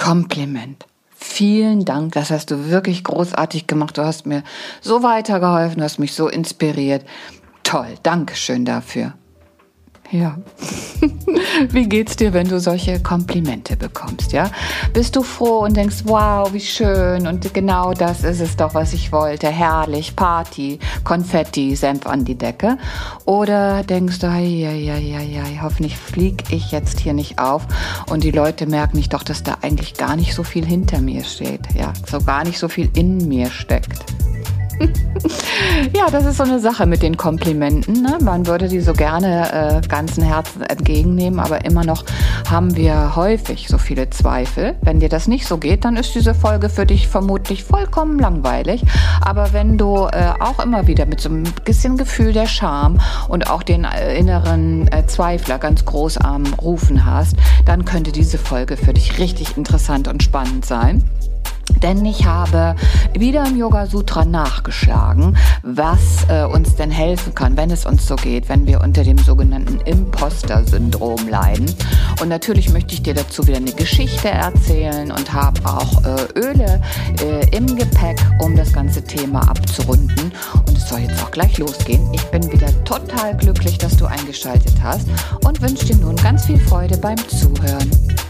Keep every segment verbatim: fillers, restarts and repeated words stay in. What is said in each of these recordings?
Kompliment. Vielen Dank, das hast du wirklich großartig gemacht. Du hast mir so weitergeholfen, du hast mich so inspiriert. Toll, Dankeschön dafür. Ja, wie geht's dir, wenn du solche Komplimente bekommst, ja? Bist du froh und denkst, wow, wie schön und genau das ist es doch, was ich wollte, herrlich, Party, Konfetti, Senf an die Decke? Oder denkst du, ja, ja, ja, ja, hoffentlich flieg ich jetzt hier nicht auf und die Leute merken nicht doch, dass da eigentlich gar nicht so viel hinter mir steht, ja, so gar nicht so viel in mir steckt. Ja, das ist so eine Sache mit den Komplimenten, ne? Man würde die so gerne äh, ganzen Herzen entgegennehmen, aber immer noch haben wir häufig so viele Zweifel. Wenn dir das nicht so geht, dann ist diese Folge für dich vermutlich vollkommen langweilig. Aber wenn du äh, auch immer wieder mit so einem bisschen Gefühl der Scham und auch den äh, inneren äh, Zweifler ganz groß am Rufen hast, dann könnte diese Folge für dich richtig interessant und spannend sein. Denn ich habe wieder im Yoga Sutra nachgeschlagen, was äh, uns denn helfen kann, wenn es uns so geht, wenn wir unter dem sogenannten Imposter-Syndrom leiden. Und natürlich möchte ich dir dazu wieder eine Geschichte erzählen und habe auch äh, Öle äh, im Gepäck, um das ganze Thema abzurunden. Und es soll jetzt auch gleich losgehen. Ich bin wieder total glücklich, dass du eingeschaltet hast und wünsche dir nun ganz viel Freude beim Zuhören.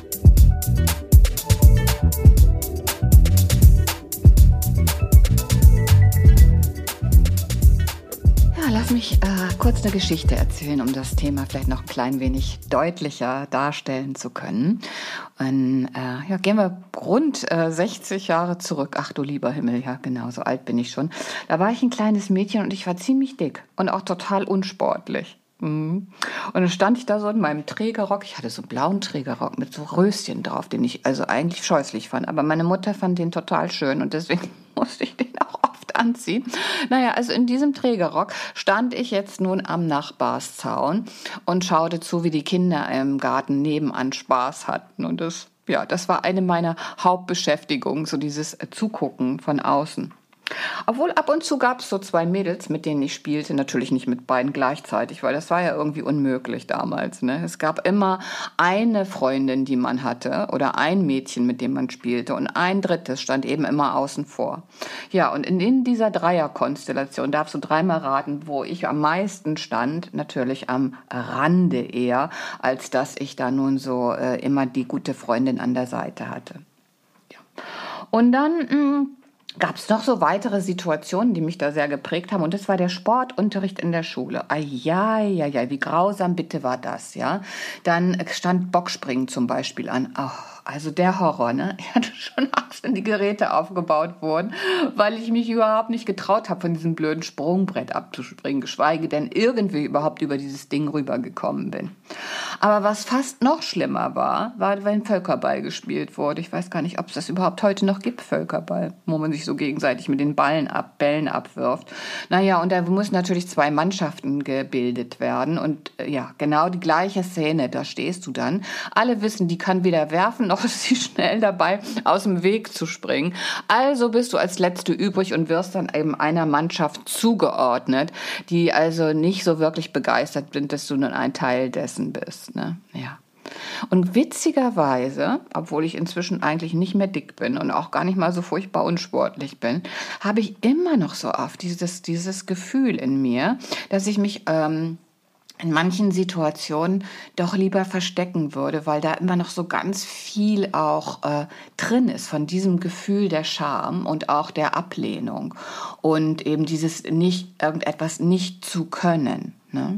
Lass mich äh, kurz eine Geschichte erzählen, um das Thema vielleicht noch ein klein wenig deutlicher darstellen zu können. Und, äh, ja, gehen wir rund äh, sechzig Jahre zurück. Ach du lieber Himmel, ja genau, so alt bin ich schon. Da war ich ein kleines Mädchen und ich war ziemlich dick und auch total unsportlich. Mhm. Und dann stand ich da so in meinem Trägerrock. Ich hatte so einen blauen Trägerrock mit so Röschen drauf, den ich also eigentlich scheußlich fand. Aber meine Mutter fand den total schön und deswegen musste ich den auch oft anziehen. Naja, also in diesem Trägerrock stand ich jetzt nun am Nachbarszaun und schaute zu, wie die Kinder im Garten nebenan Spaß hatten. Und das, ja, das war eine meiner Hauptbeschäftigungen, so dieses Zugucken von außen. Obwohl ab und zu gab es so zwei Mädels, mit denen ich spielte, natürlich nicht mit beiden gleichzeitig, weil das war ja irgendwie unmöglich damals, ne? Es gab immer eine Freundin, die man hatte oder ein Mädchen, mit dem man spielte und ein drittes stand eben immer außen vor. Ja, und in, in dieser Dreierkonstellation darfst du dreimal raten, wo ich am meisten stand, natürlich am Rande eher, als dass ich da nun so äh, immer die gute Freundin an der Seite hatte. Ja. Und dann mh, gab es noch so weitere Situationen, die mich da sehr geprägt haben. Und das war der Sportunterricht in der Schule. Eieiei, wie grausam bitte war das, ja. Dann stand Bockspringen zum Beispiel an. Oh, also der Horror, ne? Ich hatte schon Angst, wenn die Geräte aufgebaut wurden, weil ich mich überhaupt nicht getraut habe, von diesem blöden Sprungbrett abzuspringen, geschweige denn irgendwie überhaupt über dieses Ding rübergekommen bin. Aber was fast noch schlimmer war, war, wenn Völkerball gespielt wurde. Ich weiß gar nicht, ob es das überhaupt heute noch gibt, Völkerball, wo man sich so gegenseitig mit den Ballen ab, Bällen abwirft. Naja, und da müssen natürlich zwei Mannschaften gebildet werden. Und äh, ja, genau die gleiche Szene, da stehst du dann. Alle wissen, die kann weder werfen, noch ist sie schnell dabei, aus dem Weg zu springen. Also bist du als Letzte übrig und wirst dann eben einer Mannschaft zugeordnet, die also nicht so wirklich begeistert sind, dass du nun ein Teil dessen bist, ne? Ja. Und witzigerweise, obwohl ich inzwischen eigentlich nicht mehr dick bin und auch gar nicht mal so furchtbar unsportlich bin, habe ich immer noch so oft dieses, dieses Gefühl in mir, dass ich mich ähm, in manchen Situationen doch lieber verstecken würde, weil da immer noch so ganz viel auch äh, drin ist von diesem Gefühl der Scham und auch der Ablehnung und eben dieses nicht irgendetwas nicht zu können, ne?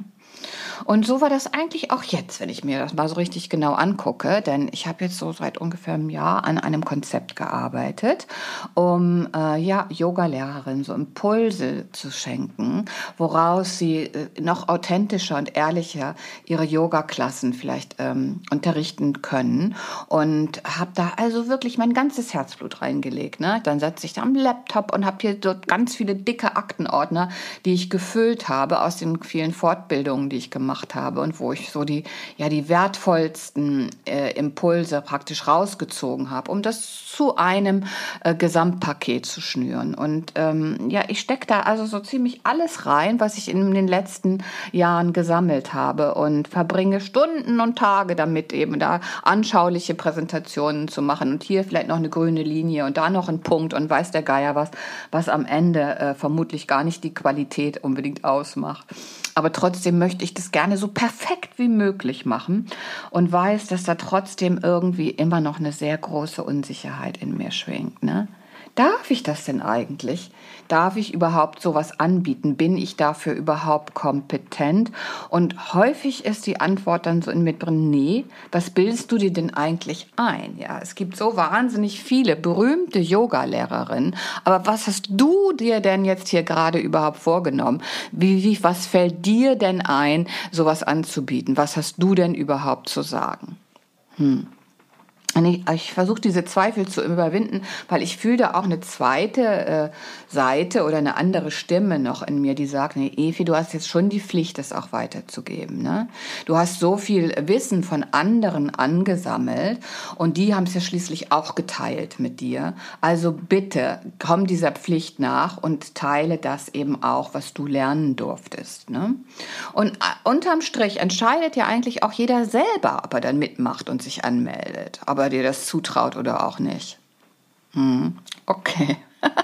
Und so war das eigentlich auch jetzt, wenn ich mir das mal so richtig genau angucke, denn ich habe jetzt so seit ungefähr einem Jahr an einem Konzept gearbeitet, um äh, ja Yoga-Lehrerinnen so Impulse zu schenken, woraus sie äh, noch authentischer und ehrlicher ihre Yoga-Klassen vielleicht ähm, unterrichten können und habe da also wirklich mein ganzes Herzblut reingelegt, ne? Dann setze ich da am Laptop und habe hier so ganz viele dicke Aktenordner, die ich gefüllt habe aus den vielen Fortbildungen, die ich gemacht gemacht habe und wo ich so die, ja, die wertvollsten äh, Impulse praktisch rausgezogen habe, um das zu einem äh, Gesamtpaket zu schnüren. Und ähm, ja, ich stecke da also so ziemlich alles rein, was ich in den letzten Jahren gesammelt habe und verbringe Stunden und Tage damit, eben da anschauliche Präsentationen zu machen und hier vielleicht noch eine grüne Linie und da noch ein Punkt und weiß der Geier was, was am Ende äh, vermutlich gar nicht die Qualität unbedingt ausmacht. Aber trotzdem möchte ich das gerne so perfekt wie möglich machen und weiß, dass da trotzdem irgendwie immer noch eine sehr große Unsicherheit in mir schwingt, ne? Darf ich das denn eigentlich? Darf ich überhaupt sowas anbieten? Bin ich dafür überhaupt kompetent? Und häufig ist die Antwort dann so in mir drin, nee, was bildest du dir denn eigentlich ein? Ja, es gibt so wahnsinnig viele berühmte Yoga-Lehrerinnen, aber was hast du dir denn jetzt hier gerade überhaupt vorgenommen? Wie, wie, was fällt dir denn ein, sowas anzubieten? Was hast du denn überhaupt zu sagen? Hm. Ich, ich versuche diese Zweifel zu überwinden, weil ich fühle da auch eine zweite äh, Seite oder eine andere Stimme noch in mir, die sagt, nee, Evi, du hast jetzt schon die Pflicht, das auch weiterzugeben, ne? Du hast so viel Wissen von anderen angesammelt und die haben es ja schließlich auch geteilt mit dir. Also bitte, komm dieser Pflicht nach und teile das eben auch, was du lernen durftest, ne? Und äh, unterm Strich entscheidet ja eigentlich auch jeder selber, ob er dann mitmacht und sich anmeldet. Aber dir das zutraut oder auch nicht. Hm, okay.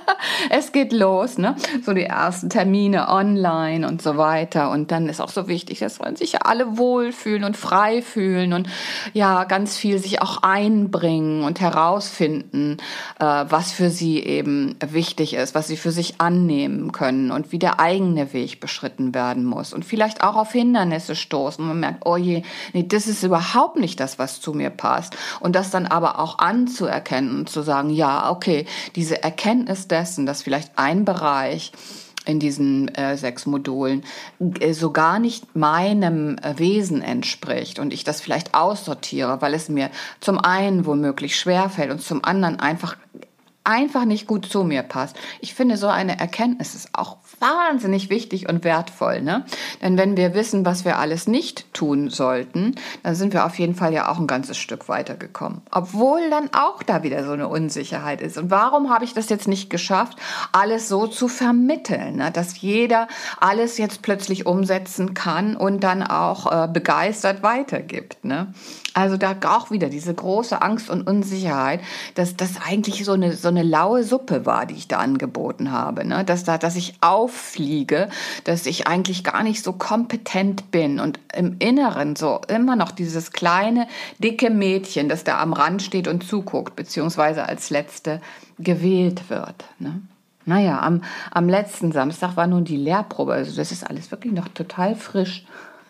Es geht los, ne? So die ersten Termine online und so weiter. Und dann ist auch so wichtig, dass man sich ja alle wohlfühlen und frei fühlen und ja, ganz viel sich auch einbringen und herausfinden, äh, was für sie eben wichtig ist, was sie für sich annehmen können und wie der eigene Weg beschritten werden muss. Und vielleicht auch auf Hindernisse stoßen. Und man merkt, oh je, nee, das ist überhaupt nicht das, was zu mir passt. Und das dann aber auch anzuerkennen und zu sagen, ja, okay, diese Erkenntnis dessen, dass vielleicht ein Bereich in diesen äh, sechs Modulen äh, so gar nicht meinem äh, Wesen entspricht und ich das vielleicht aussortiere, weil es mir zum einen womöglich schwerfällt und zum anderen einfach einfach nicht gut zu mir passt. Ich finde, so eine Erkenntnis ist auch wahnsinnig wichtig und wertvoll, ne? Denn wenn wir wissen, was wir alles nicht tun sollten, dann sind wir auf jeden Fall ja auch ein ganzes Stück weitergekommen. Obwohl dann auch da wieder so eine Unsicherheit ist. Und warum habe ich das jetzt nicht geschafft, alles so zu vermitteln, ne? Dass jeder alles jetzt plötzlich umsetzen kann und dann auch äh, begeistert weitergibt, ne? Also da auch wieder diese große Angst und Unsicherheit, dass das eigentlich so eine so eine laue Suppe war, die ich da angeboten habe, ne? Dass da, dass ich auffliege, dass ich eigentlich gar nicht so kompetent bin und im Inneren so immer noch dieses kleine dicke Mädchen, das da am Rand steht und zuguckt, beziehungsweise als Letzte gewählt wird, ne? Naja, am, am letzten Samstag war nun die Lehrprobe, also das ist alles wirklich noch total frisch.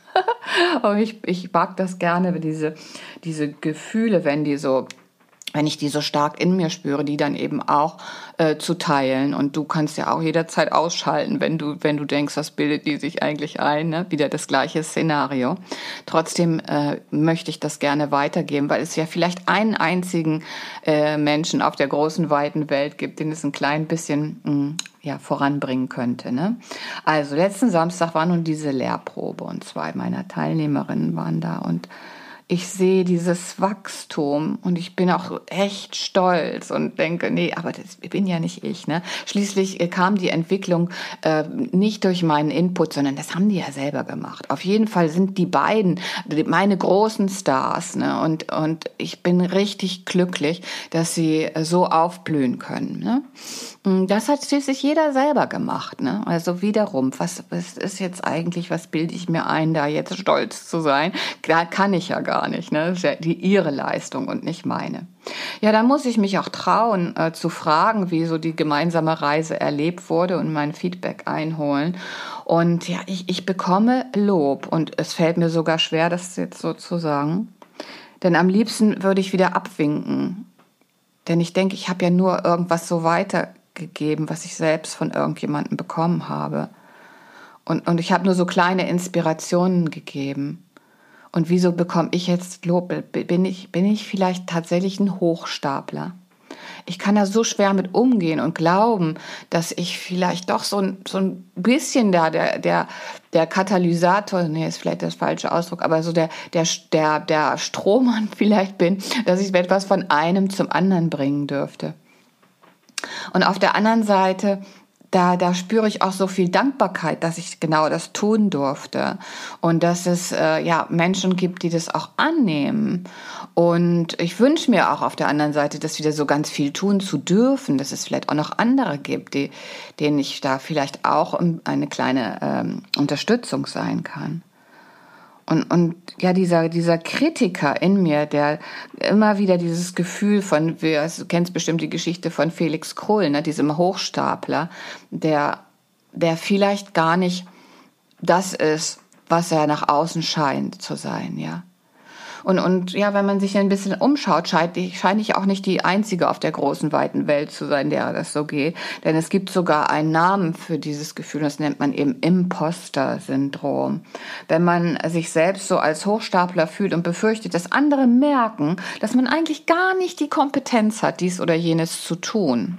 Aber ich, ich mag das gerne, diese, diese Gefühle, wenn die so, wenn ich die so stark in mir spüre, die dann eben auch äh, zu teilen. Und du kannst ja auch jederzeit ausschalten, wenn du, wenn du denkst, was bildet die sich eigentlich ein, ne? Wieder das gleiche Szenario. Trotzdem äh, möchte ich das gerne weitergeben, weil es ja vielleicht einen einzigen äh, Menschen auf der großen, weiten Welt gibt, den es ein klein bisschen mh, ja, voranbringen könnte, ne? Also letzten Samstag war nun diese Lehrprobe und zwei meiner Teilnehmerinnen waren da und ich sehe dieses Wachstum und ich bin auch echt stolz und denke, nee, aber das bin ja nicht ich, ne? Schließlich kam die Entwicklung äh, nicht durch meinen Input, sondern das haben die ja selber gemacht. Auf jeden Fall sind die beiden meine großen Stars, ne? Und und ich bin richtig glücklich, dass sie so aufblühen können, ne? Das hat schließlich jeder selber gemacht, ne? Also wiederum, was, was ist jetzt eigentlich, was bilde ich mir ein, da jetzt stolz zu sein? Da kann ich ja gar nicht, ne? Das ist ja die ihre Leistung und nicht meine. Ja, da muss ich mich auch trauen, äh, zu fragen, wie so die gemeinsame Reise erlebt wurde und mein Feedback einholen. Und ja, ich, ich bekomme Lob und es fällt mir sogar schwer, das jetzt so zu sagen. Denn am liebsten würde ich wieder abwinken. Denn ich denke, ich habe ja nur irgendwas so weitergegeben, was ich selbst von irgendjemandem bekommen habe. Und, und ich habe nur so kleine Inspirationen gegeben. Und wieso bekomme ich jetzt Lob? Bin ich, bin ich vielleicht tatsächlich ein Hochstapler? ich kann da so schwer mit umgehen und glauben, dass ich vielleicht doch so ein, so ein bisschen da der, der, der Katalysator, nee, ist vielleicht das falsche Ausdruck, aber so der, der, der, der Strohmann vielleicht bin, dass ich etwas von einem zum anderen bringen dürfte. Und auf der anderen Seite, da, da spüre ich auch so viel Dankbarkeit, dass ich genau das tun durfte und dass es äh, ja Menschen gibt, die das auch annehmen. Und ich wünsche mir auch auf der anderen Seite, dass wieder so ganz viel tun zu dürfen, dass es vielleicht auch noch andere gibt, die, denen ich da vielleicht auch eine kleine ähm, Unterstützung sein kann. Und, und ja, dieser, dieser Kritiker in mir, der immer wieder dieses Gefühl von, du kennst bestimmt die Geschichte von Felix Krull, ne, diesem Hochstapler, der, der vielleicht gar nicht das ist, was er nach außen scheint zu sein, ja. Und, und ja, wenn man sich ein bisschen umschaut, scheine ich, scheine ich auch nicht die Einzige auf der großen, weiten Welt zu sein, der das so geht. Denn es gibt sogar einen Namen für dieses Gefühl, das nennt man eben Imposter-Syndrom. Wenn man sich selbst so als Hochstapler fühlt und befürchtet, dass andere merken, dass man eigentlich gar nicht die Kompetenz hat, dies oder jenes zu tun.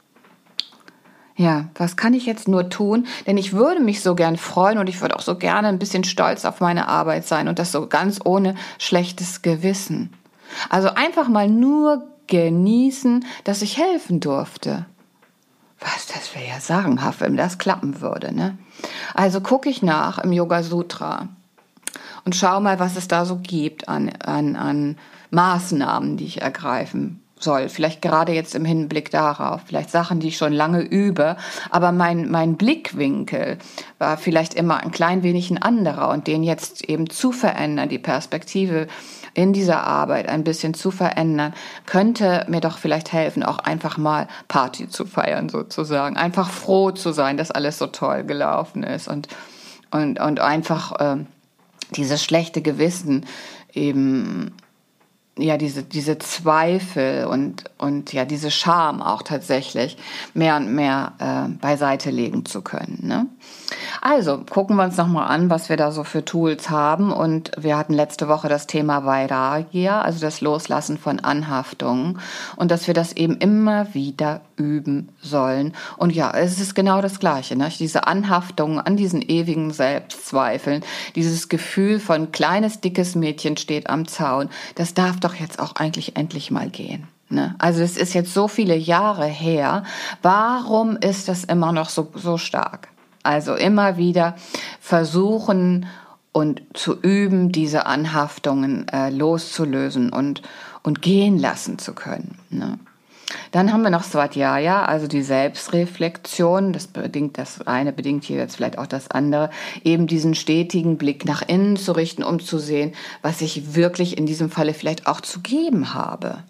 Ja, was kann ich jetzt nur tun? Denn ich würde mich so gern freuen und ich würde auch so gerne ein bisschen stolz auf meine Arbeit sein und das so ganz ohne schlechtes Gewissen. Also einfach mal nur genießen, dass ich helfen durfte. Was, das wäre ja sagenhaft, wenn das klappen würde, ne? Also gucke ich nach im Yoga Sutra und schau mal, was es da so gibt an, an, an Maßnahmen, die ich ergreifen soll. Vielleicht gerade jetzt im Hinblick darauf, vielleicht Sachen, die ich schon lange übe, aber mein, mein Blickwinkel war vielleicht immer ein klein wenig ein anderer und den jetzt eben zu verändern, die Perspektive in dieser Arbeit ein bisschen zu verändern, könnte mir doch vielleicht helfen, auch einfach mal Party zu feiern sozusagen, einfach froh zu sein, dass alles so toll gelaufen ist und, und, und einfach äh, dieses schlechte Gewissen eben ja, diese, diese Zweifel und, und ja, diese Scham auch tatsächlich mehr und mehr äh, beiseite legen zu können, ne? Also, gucken wir uns nochmal an, was wir da so für Tools haben. Und wir hatten letzte Woche das Thema Vairagya, also das Loslassen von Anhaftungen. Und dass wir das eben immer wieder üben sollen. Und ja, es ist genau das Gleiche, ne? Diese Anhaftungen an diesen ewigen Selbstzweifeln, dieses Gefühl von kleines, dickes Mädchen steht am Zaun, das darf doch jetzt auch eigentlich endlich mal gehen. Ne? Also es ist jetzt so viele Jahre her. Warum ist das immer noch so, so stark? Also immer wieder versuchen und zu üben, diese Anhaftungen äh, loszulösen und, und gehen lassen zu können. Ne? Dann haben wir noch Svadhyaya, also die Selbstreflexion. Das bedingt das eine, bedingt hier jetzt vielleicht auch das andere. Eben diesen stetigen Blick nach innen zu richten, um zu sehen, was ich wirklich in diesem Falle vielleicht auch zu geben habe.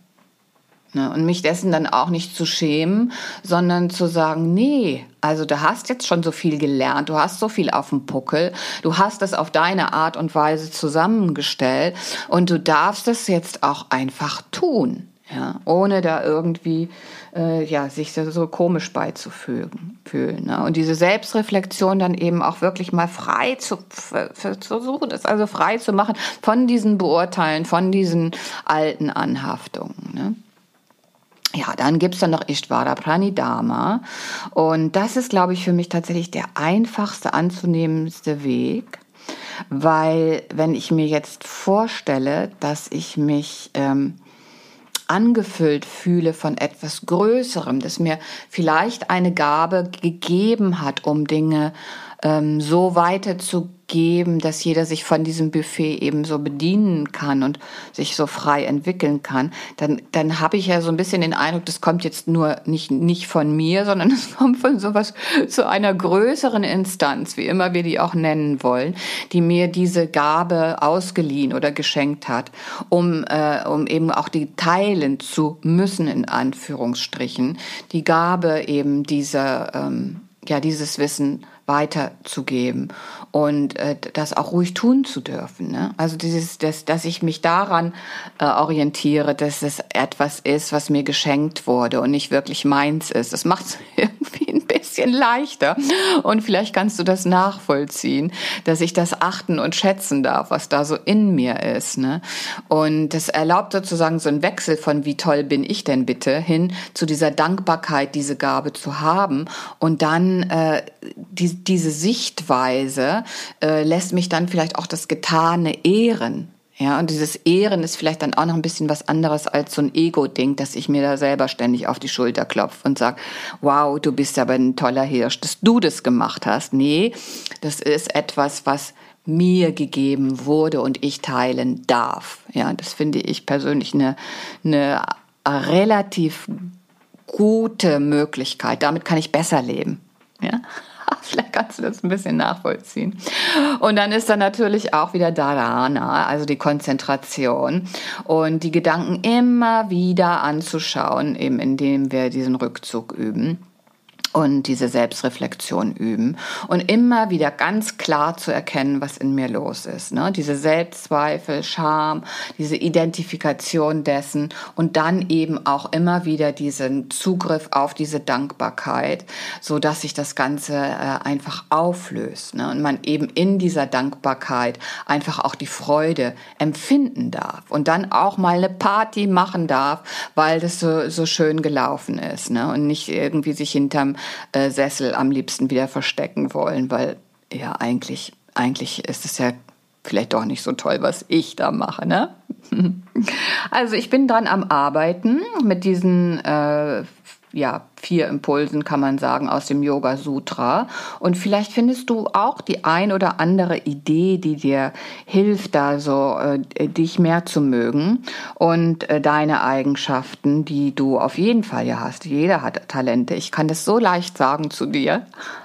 Und mich dessen dann auch nicht zu schämen, sondern zu sagen, nee, also du hast jetzt schon so viel gelernt, du hast so viel auf dem Puckel, du hast es auf deine Art und Weise zusammengestellt und du darfst es jetzt auch einfach tun, ja, ohne da irgendwie äh, ja, sich so, so komisch beizufühlen. Fühlen, ne? Und diese Selbstreflexion dann eben auch wirklich mal frei zu versuchen, es also frei zu machen von diesen Beurteilen, von diesen alten Anhaftungen, ne? Ja, dann gibt's dann noch Ishvara Pranidhana und das ist, glaube ich, für mich tatsächlich der einfachste anzunehmendste Weg, weil wenn ich mir jetzt vorstelle, dass ich mich ähm, angefüllt fühle von etwas Größerem, das mir vielleicht eine Gabe gegeben hat, um Dinge ähm, so weiterzugeben, dass jeder sich von diesem Buffet eben so bedienen kann und sich so frei entwickeln kann, dann, dann habe ich ja so ein bisschen den Eindruck, das kommt jetzt nur nicht, nicht von mir, sondern es kommt von sowas zu einer größeren Instanz, wie immer wir die auch nennen wollen, die mir diese Gabe ausgeliehen oder geschenkt hat, um, äh, um eben auch die teilen zu müssen, in Anführungsstrichen, die Gabe eben dieser, ähm, ja, dieses Wissen weiterzugeben und äh, das auch ruhig tun zu dürfen, ne? Also dieses, das, dass ich mich daran äh, orientiere, dass es etwas ist, was mir geschenkt wurde und nicht wirklich meins ist. Das macht es irgendwie ein bisschen leichter. Und vielleicht kannst du das nachvollziehen, dass ich das achten und schätzen darf, was da so in mir ist. Ne? Und das erlaubt sozusagen so einen Wechsel von wie toll bin ich denn bitte hin zu dieser Dankbarkeit, diese Gabe zu haben. Und dann äh, die, diese Sichtweise äh, lässt mich dann vielleicht auch das Getane ehren. Ja, und dieses Ehren ist vielleicht dann auch noch ein bisschen was anderes als so ein Ego-Ding, dass ich mir da selber ständig auf die Schulter klopfe und sage, wow, du bist aber ein toller Hirsch, dass du das gemacht hast. Nee, das ist etwas, was mir gegeben wurde und ich teilen darf. Ja, das finde ich persönlich eine, eine relativ gute Möglichkeit. Damit kann ich besser leben. Ja. Vielleicht kannst du das ein bisschen nachvollziehen. Und dann ist da natürlich auch wieder Dharana, also die Konzentration und die Gedanken immer wieder anzuschauen, eben indem wir diesen Rückzug üben. Und diese Selbstreflexion üben und immer wieder ganz klar zu erkennen, was in mir los ist. Ne? Diese Selbstzweifel, Scham, diese Identifikation dessen und dann eben auch immer wieder diesen Zugriff auf diese Dankbarkeit, so dass sich das Ganze äh, einfach auflöst. Ne? Und man eben in dieser Dankbarkeit einfach auch die Freude empfinden darf und dann auch mal eine Party machen darf, weil das so, so schön gelaufen ist. Ne? Und nicht irgendwie sich hinterm Äh, Sessel am liebsten wieder verstecken wollen, weil ja eigentlich, eigentlich ist es ja vielleicht doch nicht so toll, was ich da mache, ne? Also ich bin dran am Arbeiten mit diesen äh, ja, vier Impulsen, kann man sagen, aus dem Yoga Sutra. Und vielleicht findest du auch die ein oder andere Idee, die dir hilft, da so äh, dich mehr zu mögen und äh, deine Eigenschaften, die du auf jeden Fall ja hast. Jeder hat Talente. Ich kann das so leicht sagen zu dir.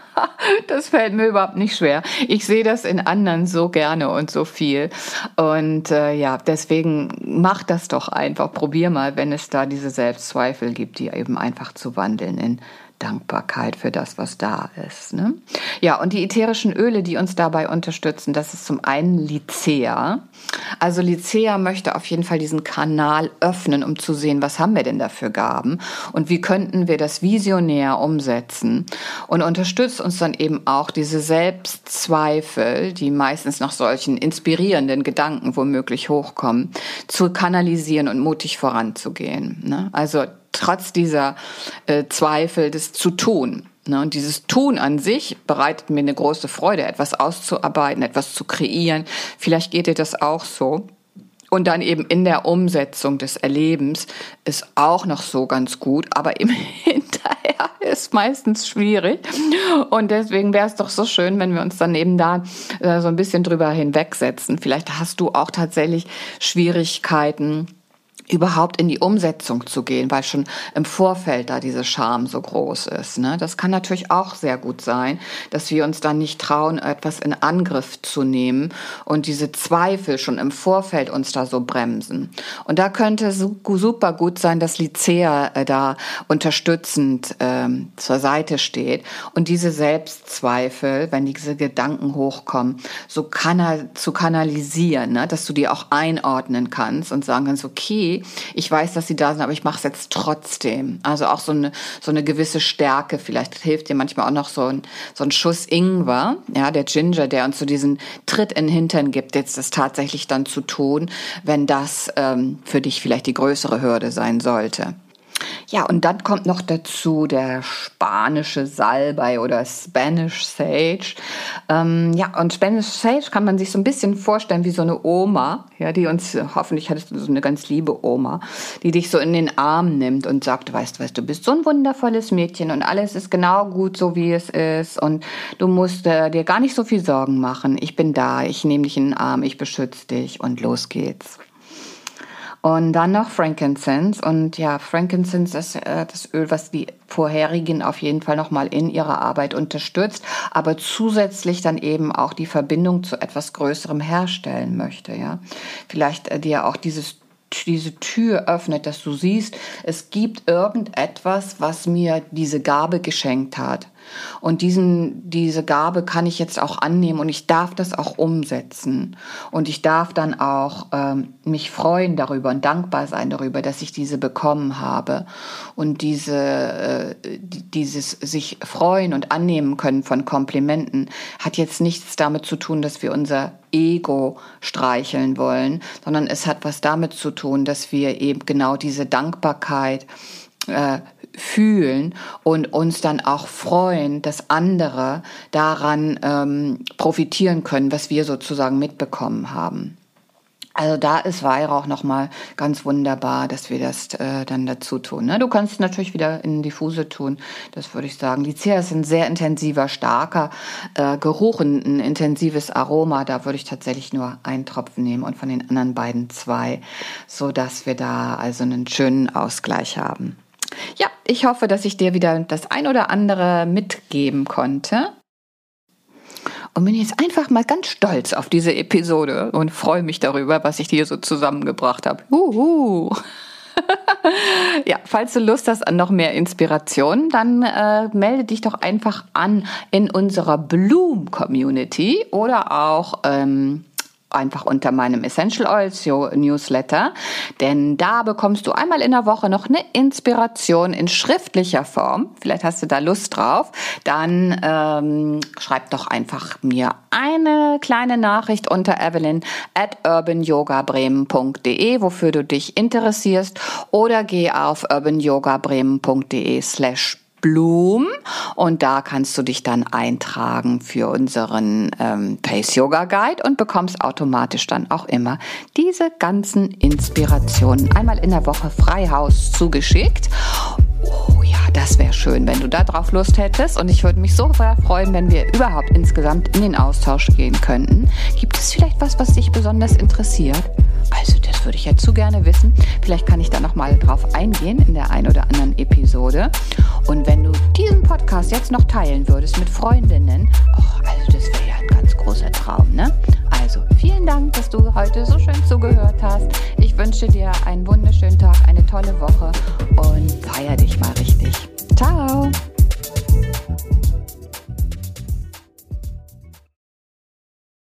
Das fällt mir überhaupt nicht schwer. Ich sehe das in anderen so gerne und so viel. Und äh, ja, deswegen mach das doch einfach. Probier mal, wenn es da diese Selbstzweifel gibt, die eben einfach zu wandeln in Dankbarkeit für das, was da ist. Ne? Ja, und die ätherischen Öle, die uns dabei unterstützen, das ist zum einen Lycea. Also Lycea möchte auf jeden Fall diesen Kanal öffnen, um zu sehen, was haben wir denn da für Gaben und wie könnten wir das visionär umsetzen, und unterstützt uns dann eben auch diese Selbstzweifel, die meistens nach solchen inspirierenden Gedanken womöglich hochkommen, zu kanalisieren und mutig voranzugehen. Ne? Also trotz dieser äh, Zweifel, das zu tun. Ne? Und dieses Tun an sich bereitet mir eine große Freude, etwas auszuarbeiten, etwas zu kreieren. Vielleicht geht dir das auch so. Und dann eben in der Umsetzung des Erlebens ist auch noch so ganz gut, aber eben hinterher ist meistens schwierig. Und deswegen wäre es doch so schön, wenn wir uns dann eben da äh, so ein bisschen drüber hinwegsetzen. Vielleicht hast du auch tatsächlich Schwierigkeiten, überhaupt in die Umsetzung zu gehen, weil schon im Vorfeld da diese Scham so groß ist. Ne? Das kann natürlich auch sehr gut sein, dass wir uns dann nicht trauen, etwas in Angriff zu nehmen und diese Zweifel schon im Vorfeld uns da so bremsen. Und da könnte super gut sein, dass Lycea äh, da unterstützend ähm, zur Seite steht und diese Selbstzweifel, wenn diese Gedanken hochkommen, so kanal- zu kanalisieren, ne? Dass du die auch einordnen kannst und sagen kannst, okay, ich weiß, dass sie da sind, aber ich mache es jetzt trotzdem. Also auch so eine so eine gewisse Stärke. Vielleicht hilft dir manchmal auch noch so ein so ein Schuss Ingwer, ja, der Ginger, der uns so diesen Tritt in den Hintern gibt, jetzt das tatsächlich dann zu tun, wenn das ähm, für dich vielleicht die größere Hürde sein sollte. Ja, und dann kommt noch dazu der spanische Salbei oder Spanish Sage. Ähm, ja, und Spanish Sage kann man sich so ein bisschen vorstellen wie so eine Oma, ja, die uns, hoffentlich hattest du so eine ganz liebe Oma, die dich so in den Arm nimmt und sagt, weißt, weißt, du bist so ein wundervolles Mädchen und alles ist genau gut so, wie es ist und du musst äh, dir gar nicht so viel Sorgen machen. Ich bin da, ich nehme dich in den Arm, ich beschütze dich und los geht's. Und dann noch Frankincense. Und ja, Frankincense ist äh, das Öl, was die vorherigen auf jeden Fall nochmal in ihrer Arbeit unterstützt, aber zusätzlich dann eben auch die Verbindung zu etwas Größerem herstellen möchte. Ja, vielleicht äh, dir auch dieses diese Tür öffnet, dass du siehst, es gibt irgendetwas, was mir diese Gabe geschenkt hat. Und diesen, diese Gabe kann ich jetzt auch annehmen und ich darf das auch umsetzen. Und ich darf dann auch ähm, mich freuen darüber und dankbar sein darüber, dass ich diese bekommen habe. Und diese, äh, dieses sich freuen und annehmen können von Komplimenten hat jetzt nichts damit zu tun, dass wir unser Ego streicheln wollen, sondern es hat was damit zu tun, dass wir eben genau diese Dankbarkeit äh, fühlen und uns dann auch freuen, dass andere daran ähm, profitieren können, was wir sozusagen mitbekommen haben. Also da ist Weihrauch nochmal ganz wunderbar, dass wir das äh, dann dazu tun. Ne? Du kannst es natürlich wieder in Diffuse tun, das würde ich sagen. Lycea ist ein sehr intensiver, starker äh, Geruch, ein, ein intensives Aroma. Da würde ich tatsächlich nur einen Tropfen nehmen und von den anderen beiden zwei, so dass wir da also einen schönen Ausgleich haben. Ja, ich hoffe, dass ich dir wieder das ein oder andere mitgeben konnte. Und bin jetzt einfach mal ganz stolz auf diese Episode und freue mich darüber, was ich dir so zusammengebracht habe. Uhu. Ja, falls du Lust hast an noch mehr Inspiration, dann äh, melde dich doch einfach an in unserer Bloom-Community oder auch ähm, einfach unter meinem Essential Oils Newsletter, denn da bekommst du einmal in der Woche noch eine Inspiration in schriftlicher Form. Vielleicht hast du da Lust drauf. Dann ähm, schreib doch einfach mir eine kleine Nachricht unter evelyn at urban yoga bremen punkt de, wofür du dich interessierst, oder geh auf urban yoga bremen punkt de slash Bloom und da kannst du dich dann eintragen für unseren ähm, Pace Yoga Guide und bekommst automatisch dann auch immer diese ganzen Inspirationen einmal in der Woche frei Haus zugeschickt. Oh ja, das wäre schön, wenn du da drauf Lust hättest, und ich würde mich so freuen, wenn wir überhaupt insgesamt in den Austausch gehen könnten. Gibt es vielleicht was, was dich besonders interessiert? Also das würde ich ja zu gerne wissen. Vielleicht kann ich da nochmal drauf eingehen in der ein oder anderen Episode. Und wenn du diesen Podcast jetzt noch teilen würdest mit Freundinnen, oh, also das wäre ja ein ganz großer Traum, ne? Also vielen Dank, dass du heute so schön zugehört hast. Ich wünsche dir einen wunderschönen Tag, eine tolle Woche